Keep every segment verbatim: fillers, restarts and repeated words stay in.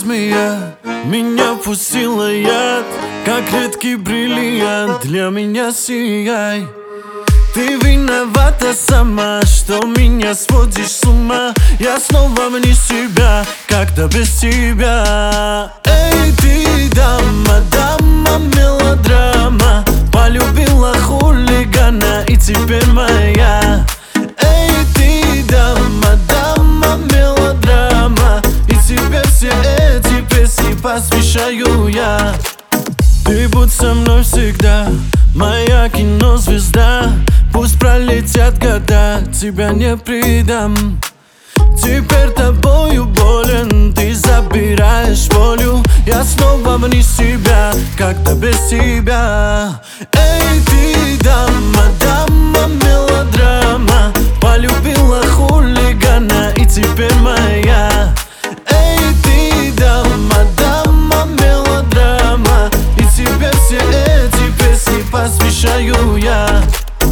змея меня вкусила яд, как редкий бриллиант, для меня сияй. Ты виновата сама, что меня сводишь с ума. Я снова вне себя, когда без тебя. Эй, ты дама, дама, мелодрама, полюбила хулигана и теперь моя. Эй, ты дама, дама, мелодрама, и тебе все эти песни посвящаю я. Ты будь со мной всегда, моя кинозвезда. Пусть пролетят года, тебя не предам. Теперь тобою болен, ты забираешь волю. Я снова вне себя, когда без тебя. Эй, ты дама, дама, мелодрама, полюбила хулигана и теперь моя. Эй, ты дама, дама, мелодрама, и тебе все эти песни посвящаю я.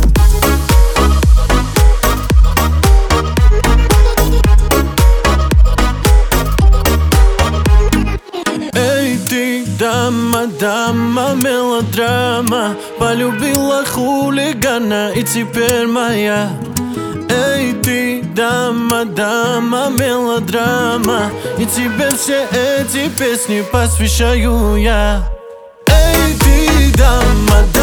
Дама, дама, мелодрама, полюбила хулигана и теперь моя. Эй, ты дама, дама, мелодрама, и тебе все эти песни посвящаю я. Эй, ты дама, дама.